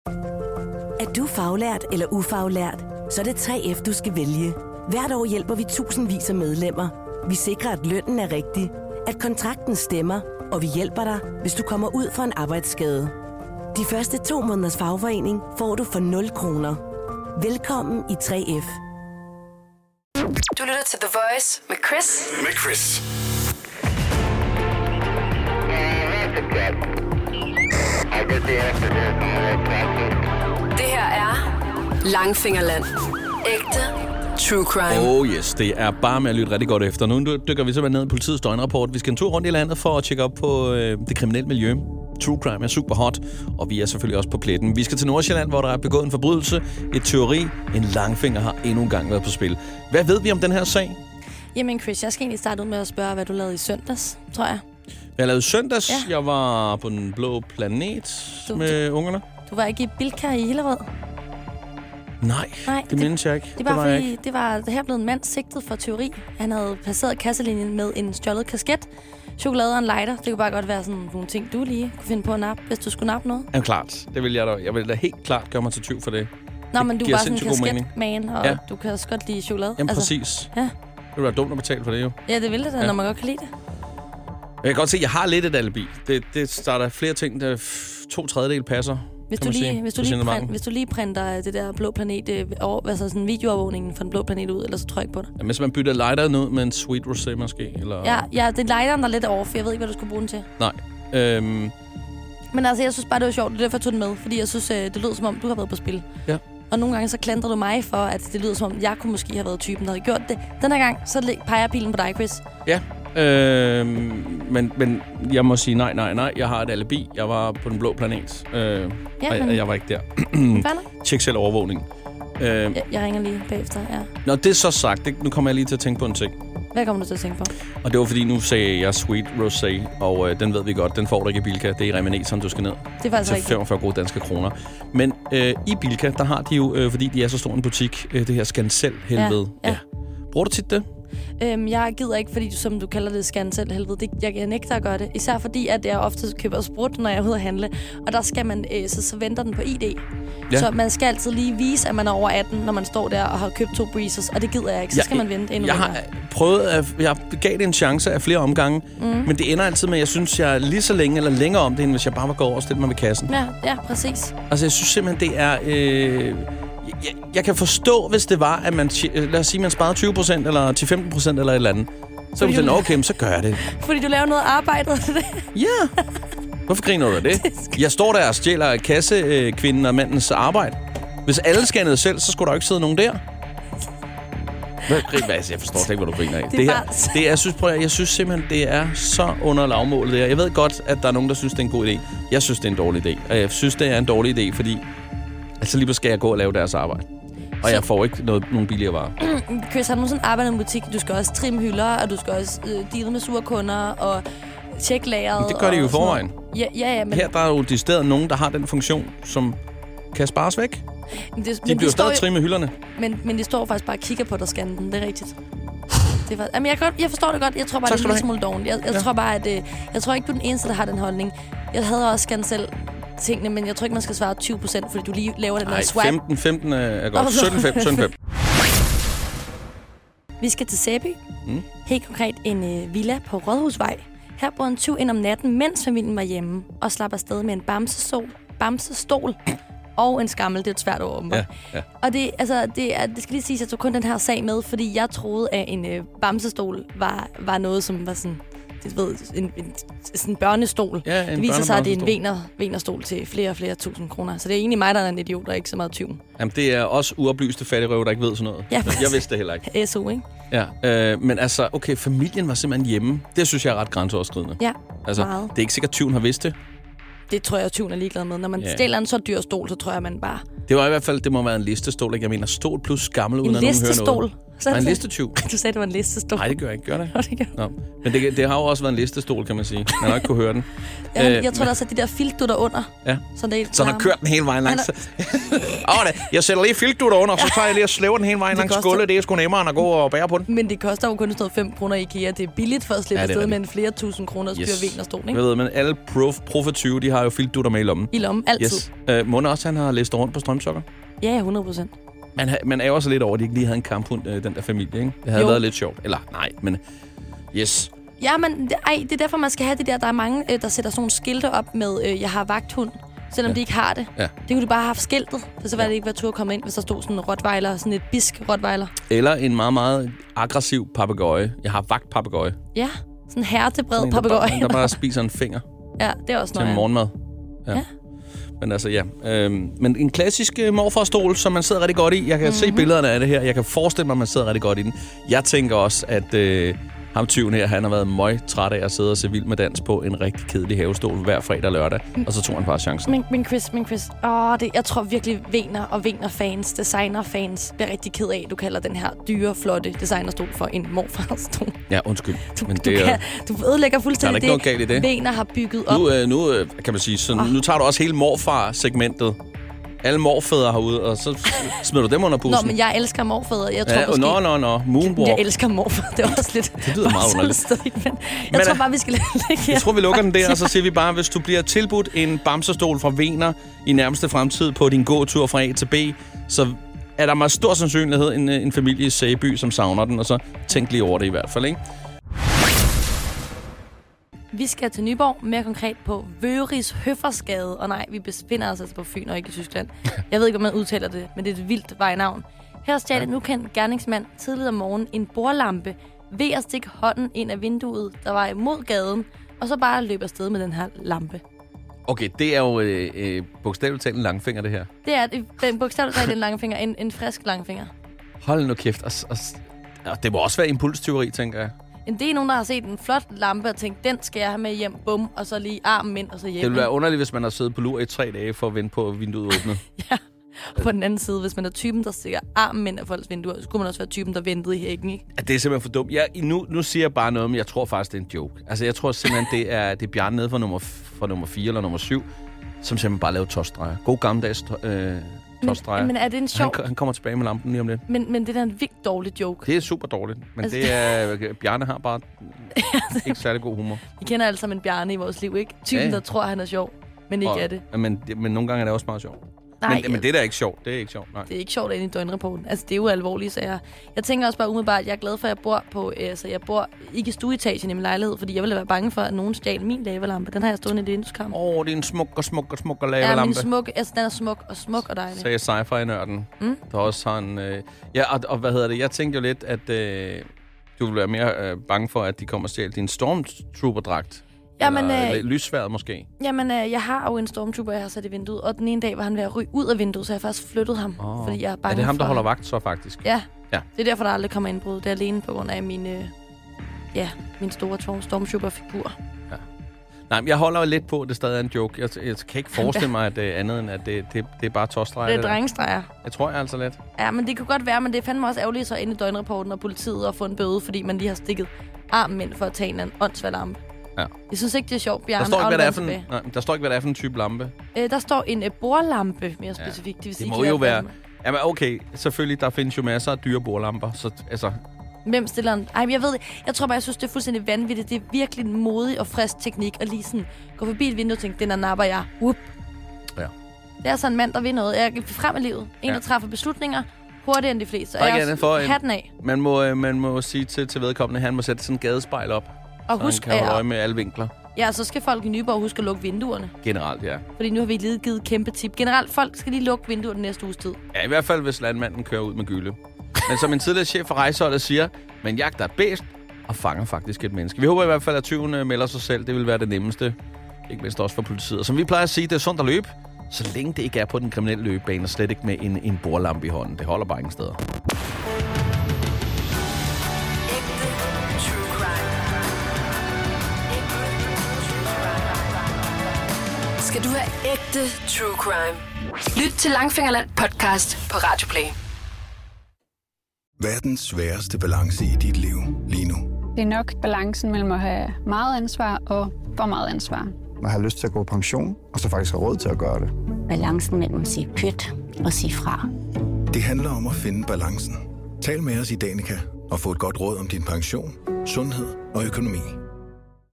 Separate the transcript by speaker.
Speaker 1: Er du faglært eller ufaglært, så er det 3F, du skal vælge. Hvert år hjælper vi tusindvis af medlemmer. Vi sikrer, at lønnen er rigtig, at kontrakten stemmer, og vi hjælper dig, hvis du kommer ud for en arbejdsskade. De første 2 måneders fagforening får du for 0 kroner. Velkommen i 3F.
Speaker 2: Du lytter til The Voice med Chris. Det her er Langfingerland. Ægte true crime.
Speaker 3: Oh yes, det er bare med at lytte rigtig godt efter. Nu dykker vi simpelthen ned i politiets døgnrapport. Vi skal en tur rundt i landet for at tjekke op på det kriminelle miljø. True crime er super hot, og vi er selvfølgelig også på pletten. Vi skal til Nordsjælland, hvor der er begået en forbrydelse, et tyveri. En langfinger har endnu en gang været på spil. Hvad ved vi om den her sag?
Speaker 4: Jamen Chris, jeg skal egentlig starte ud med at spørge, hvad du lavede i søndags, tror jeg.
Speaker 3: Jeg lavede søndags.
Speaker 4: Ja.
Speaker 3: Jeg var på den blå planet med ungerne.
Speaker 4: Du var ikke i Bilka i Hillerød?
Speaker 3: Nej, det mindes jeg ikke.
Speaker 4: Det var fordi, der her blev en mand sigtet for tyveri. Han havde passeret kasselinjen med en stjålet kasket, chokolade og en lighter. Det kunne bare godt være sådan nogle ting, du lige kunne finde på at nappe, hvis du skulle nappe noget.
Speaker 3: Jamen klart, det vil jeg da. Jeg vil da helt klart gøre mig til tyv for det.
Speaker 4: Nå, men du var sådan en kasketman, og du kan også godt lide chokolade.
Speaker 3: Jamen præcis.
Speaker 4: Ja.
Speaker 3: Det ville være dumt at betale for det jo.
Speaker 4: Ja, det ville det da, når man godt kan lide det.
Speaker 3: Jeg kan godt se, at jeg har lidt et alibi. Det starter flere ting, der 2/3 passer.
Speaker 4: Hvis du lige printer det der blå planet, altså sådan videoovervågningen fra den blå planet ud, eller så tror jeg ikke på det.
Speaker 3: Ja, hvis man bytter lighteren ud med en sweet rosé måske, eller...
Speaker 4: Ja, det er lighteren, der er lidt over, for jeg ved ikke, hvad du skulle bruge den til.
Speaker 3: Nej.
Speaker 4: Men altså, jeg synes bare, det var sjovt, det er derfor, jeg tog den med, fordi jeg synes, det lyder som om, du har været på spil. Ja. Og nogle gange så klandrer du mig for, at det lyder som om, jeg kunne måske have været typen, der havde gjort det. Den her gang, så peger pilen på dig, Chris.
Speaker 3: Ja. Men jeg må sige nej. Jeg har et alibi. Jeg var på den blå planet. Jeg var ikke der. Tjek selv overvågningen.
Speaker 4: Jeg ringer lige bagefter, ja.
Speaker 3: Når det er så sagt, nu kommer jeg lige til at tænke på en ting.
Speaker 4: Hvad kommer du til at tænke på?
Speaker 3: Og det var fordi, nu sagde jeg sweet rosé, og den ved vi godt, den får du ikke i Bilka. Det er i Reminescen, du skal ned.
Speaker 4: Det er faktisk
Speaker 3: til 45 gode danske kroner. Men i Bilka, der har de jo, fordi de er så stor en butik, det her Scancel-helvede. Ja. Bruger du tit det?
Speaker 4: Jeg gider ikke, fordi som du kalder det Scancel-helvede. Jeg nægter at gøre det. Især fordi, at jeg ofte køber sprut, når jeg er ude at handle. Og der skal man, så venter den på ID. Ja. Så man skal altid lige vise, at man er over 18, når man står der og har købt 2 breezers. Og det gider jeg ikke. Så skal man vente endnu længere.
Speaker 3: Jeg har prøvet, jeg gav det en chance af flere omgange. Men det ender altid med, at jeg synes, jeg er lige så længe eller længere om det, end hvis jeg bare var gået over og stillet mig ved kassen.
Speaker 4: Ja, præcis.
Speaker 3: Altså, jeg synes simpelthen, det er... Jeg kan forstå, hvis det var, at man, lad os sige, man sparede 20% eller til 15% eller et eller andet. Så er det sådan, okay, så gør jeg det.
Speaker 4: Fordi du laver noget arbejde til det?
Speaker 3: Ja. Hvorfor griner du af det? Jeg står der og stjæler kassekvinden og mandens arbejde. Hvis alle scannede selv, så skulle der jo ikke sidde nogen der. Jeg forstår slet ikke, hvad du griner af. Jeg synes simpelthen, det er så under lavmålet. Jeg ved godt, at der er nogen, der synes, det er en god idé. Jeg synes, det er en dårlig idé. Og jeg synes, det er en dårlig idé, fordi altså lige skal jeg gå og lave deres arbejde. Og jeg får ikke nogen billigere varer.
Speaker 4: Chris, har du nogensinde arbejdet i en butik? Du skal også trimme hylder, og du skal også deale med sure kunder og tjekke lageret.
Speaker 3: Det gør de jo i forvejen.
Speaker 4: Ja, men...
Speaker 3: Her der er jo de steder nogen, der har den funktion, som kan spares væk. De bliver stadig trimme hylderne.
Speaker 4: Men de står faktisk bare og kigger på dig, scanner den. Det er rigtigt. Jamen, jeg forstår det godt. Jeg tror bare, det er en lille smule dovent. Jeg tror bare, at jeg tror ikke, du er den eneste, der har den holdning. Jeg havde også scannet selv tingene, men jeg tror ikke, man skal svare 20%, fordi du lige laver den der swipe.
Speaker 3: 15 er godt. 17,5.
Speaker 4: Vi skal til Sæby. Helt konkret en villa på Rådhusvej. Her brød en tyv ind om natten, mens familien var hjemme, og slap afsted med en bamsestol og en skammel. Det er et svært ord, åbenbart. Ja. Og det skal lige siges, at jeg tog kun den her sag med, fordi jeg troede, at en bamsestol var noget, som var sådan... en børnestol. Ja, det viser sig, at det er en venerstol til flere og flere tusind kroner. Så det er egentlig mig, der er en idiot, og ikke så meget tyven.
Speaker 3: Jamen, det er også uoplyste fattigrøve, der ikke ved sådan noget. Ja, jeg vidste det heller ikke.
Speaker 4: SO, ikke?
Speaker 3: Ja, men altså, okay, familien var simpelthen hjemme. Det synes jeg er ret grænseoverskridende.
Speaker 4: Ja,
Speaker 3: altså,
Speaker 4: meget.
Speaker 3: Det er ikke sikkert, at tyven har vidst det.
Speaker 4: Det tror jeg, at tyven er ligeglad med. Når man stjæler en så dyr stol, så tror jeg, man bare...
Speaker 3: Det var i hvert fald, det må være en listestol, ikke? Jeg mener, stol plus skammel, uden at nogen hører noget. Var en listetyv?
Speaker 4: Du sagde, det var en listestol.
Speaker 3: Nej, det gør jeg ikke. Gør det?
Speaker 4: Det gør.
Speaker 3: Nå. Men det har jo også været en listestol, kan man sige. Man har ikke kunne høre den.
Speaker 4: Jeg tror, der er sat de der filtdutter under.
Speaker 3: Ja.
Speaker 4: Så
Speaker 3: han har kørt den hele vejen langs. Jeg sætter lige filtdutter under, så tager jeg lige og slæver den hele vejen langs skåle. Det er sgu nemmere, end at gå og bære på den.
Speaker 4: Men det koster jo kun sådan noget 5 kroner i IKEA. Det er billigt for at slippe afsted med en flere tusind kroner Wener-stol, ikke?
Speaker 3: Jeg ved, men alle Pro 20, de har jo filtdutter med i lommen.
Speaker 4: I lommen, altid.
Speaker 3: Yes. Må også, han har læst rundt på strømsokker?
Speaker 4: Ja, 100%.
Speaker 3: Man er jo også lidt over, at de ikke lige havde en kamphund, den der familie, ikke? Det havde været lidt sjovt. Eller nej, men yes.
Speaker 4: Ja, men det er derfor, man skal have det der. Der er mange, der sætter sådan nogle skilte op med, jeg har vagthund, selvom de ikke har det. Ja. Det kunne du bare have haft skiltet, for så var det ikke været tur at komme ind, hvis der stod sådan en rottweiler, sådan et bisk rottweiler. Eller en
Speaker 3: meget, meget aggressiv papegøje. Jeg har vagtpapegøje.
Speaker 4: Ja, sådan en hertebred papegøje.
Speaker 3: Der bare spiser en finger.
Speaker 4: Ja, det er også noget.
Speaker 3: Til morgenmad. Ja. Men altså, ja. Men en klassisk morfarstol, som man sidder rigtig godt i. Jeg kan se billederne af det her. Jeg kan forestille mig, at man sidder rigtig godt i den. Jeg tænker også, at ham tyven her, han har været møgtræt af at sidde og se Vild med Dans på en rigtig kedelig havestol hver fredag og lørdag. Og så tog han bare chancen.
Speaker 4: Men Chris. Jeg tror virkelig, Wener og Wener-fans, designer-fans, bliver rigtig ked af, at du kalder den her dyre, flotte designerstol for en morfarstol.
Speaker 3: Ja, undskyld.
Speaker 4: Du ødelægger fuldstændig
Speaker 3: det. Der er ikke noget galt i det.
Speaker 4: Wener har bygget op.
Speaker 3: Nu kan man sige, så nu tager du også hele morfar-segmentet. Alle morfædre herude, og så smider du dem under bussen.
Speaker 4: Nå, men jeg elsker morfædre. Jeg tror
Speaker 3: måske... Moonwalk.
Speaker 4: Jeg elsker morfædre. Det er også lidt...
Speaker 3: Det lyder meget underligt.
Speaker 4: Jeg tror bare, vi skal lægge her.
Speaker 3: Jeg tror, vi lukker den der, og så siger vi bare, hvis du bliver tilbudt en bamsestol fra Wener i nærmeste fremtid på din gåtur fra A til B, så er der meget stor sandsynlighed en familie i Sæby, som savner den, og så tænk lige over det i hvert fald, ikke?
Speaker 4: Vi skal til Nyborg, mere konkret på Vøris Høfersgade. Og nej, vi befinder os altså på Fyn og ikke i Tyskland. Jeg ved ikke, om man udtaler det, men det er et vildt vejnavn. Her stjal en ukendt gerningsmand tidligere om morgenen en bordlampe ved at stikke hånden ind af vinduet, der var imod gaden, og så bare løbe afsted med den her lampe.
Speaker 3: Okay, det er jo bogstaveligt talt en langfinger, det her.
Speaker 4: Det er bogstaveligt talt en langfinger, en frisk langfinger.
Speaker 3: Hold nu kæft. Og det må også være impulstyveri, tænker jeg.
Speaker 4: Det er nogen, der har set en flot lampe og tænkt, den skal jeg have med hjem, bum, og så lige armen ind, og så hjem.
Speaker 3: Det ville være underligt, hvis man har siddet på lur i 3 dage for at vente på, at vinduet åbnede.
Speaker 4: Ja, og på den anden side, hvis man er typen, der stikker armen ind af folks vinduer, så kunne man også være typen, der ventede i hækken, ikke?
Speaker 3: Ja, det er simpelthen for dumt. Nu siger jeg bare noget, men jeg tror faktisk, det er en joke. Altså, jeg tror simpelthen, det er Bjarne nede fra nummer 4 eller nummer 7, som simpelthen bare laver toststreger. God gammeldags toststreger.
Speaker 4: Men er det en sjov...
Speaker 3: Han kommer tilbage med lampen lige om lidt.
Speaker 4: Men det er da en vildt dårlig joke.
Speaker 3: Det er super dårligt. Men altså, det er... Bjarne har bare ikke særlig god humor.
Speaker 4: Vi kender alle sammen en Bjarne i vores liv, ikke? Typen, der tror, han er sjov, men ikke er det.
Speaker 3: Men nogle gange er det også meget sjovt. Men det er da ikke sjovt. Det er ikke sjovt, nej.
Speaker 4: Det er ikke sjovt inde i døgnrapporten. Altså, det er jo alvorlige sager. Jeg tænker også bare umiddelbart, at jeg er glad for, at jeg bor på... jeg bor ikke i stueetagen i min lejlighed, fordi jeg ville være bange for, at nogen stjal min lavalampe. Den har jeg stående i det vindueskarm.
Speaker 3: Det er en smuk lavalampe.
Speaker 4: Ja, min smuk... Altså, den er smuk og dejlig.
Speaker 3: Sagde sci-fi-nørden. Der også har en... og hvad hedder det? Jeg tænkte jo lidt, at du ville være mere bange for, at de kommer og stjæle din Stormtrooper-dragt. Eller lyssværd måske.
Speaker 4: Jamen, jeg har jo en Stormtrooper, jeg har sat i vinduet, og den ene dag var han ved at ryge ud af vinduet, så jeg faktisk flyttet ham, fordi jeg er bange.
Speaker 3: Er det ham, der holder vagt så faktisk?
Speaker 4: Ja. Det er derfor, der aldrig kommer indbrud. Det er alene på grund af min store Stormtrooper-figur. Ja.
Speaker 3: Nej, men jeg holder jo lidt på, at det stadig er en joke. Jeg kan ikke forestille mig, at andet end, at det er bare tåstreger.
Speaker 4: Det er drengestreger.
Speaker 3: Jeg tror altså lidt.
Speaker 4: Ja, men det kunne godt være, men det er fandme også ærgerligt så inde i døgnrapporten og politiet og få en bøde, fordi man lige har stikket armen ind for at tage en åndssvær lampe. Ja. Jeg synes ikke, det er sjovt, Bjarne.
Speaker 3: Der står ikke, hvad det er for en type lampe.
Speaker 4: Der står en bordlampe, mere specifikt.
Speaker 3: Det må jo være... Jamen okay, selvfølgelig, der findes jo masser af dyre bordlamper, så altså...
Speaker 4: Hvem stiller en... jeg tror bare, jeg synes, det er fuldstændig vanvittigt. Det er virkelig en modig og frisk teknik at lige sådan gå forbi et vindue og tænke, den der napper jeg. Whoop. Ja. Det er sådan en mand, der vil noget. Jeg er frem i livet. En, der træffer beslutninger hurtigere end de fleste. Og jeg også hatten af.
Speaker 3: Man må sige til vedkommende, at han må sætte sådan en gadespejl op. Og så husk, han kan holde øje med alle vinkler.
Speaker 4: Ja, så skal folk i Nyborg huske at lukke vinduerne.
Speaker 3: Generelt, ja.
Speaker 4: Fordi nu har vi lige givet kæmpe tip. Generelt, folk skal lige lukke vinduerne næste uges tid.
Speaker 3: Ja, i hvert fald, hvis landmanden kører ud med gylde. Men som en tidligere chef for rejseholdet siger, man jagter et bæst og fanger faktisk et menneske. Vi håber i hvert fald, at tyven melder sig selv. Det vil være det nemmeste. Ikke mindst også for politiet. Og som vi plejer at sige, det er sundt at løbe, så længe det ikke er på den kriminelle løbebane, og slet ikke med en bordlampe i hånden. Det holder bare ingen steder.
Speaker 2: Skal du have ægte true crime? Lyt til Langfingerland podcast på Radio Play.
Speaker 5: Hvad er den sværeste balance i dit liv lige nu?
Speaker 6: Det er nok balancen mellem at have meget ansvar og for meget ansvar.
Speaker 7: Man har lyst til at gå på pension, og så faktisk have råd til at gøre det.
Speaker 8: Balancen mellem at sige pyt og sige fra.
Speaker 5: Det handler om at finde balancen. Tal med os i Danica og få et godt råd om din pension, sundhed og økonomi.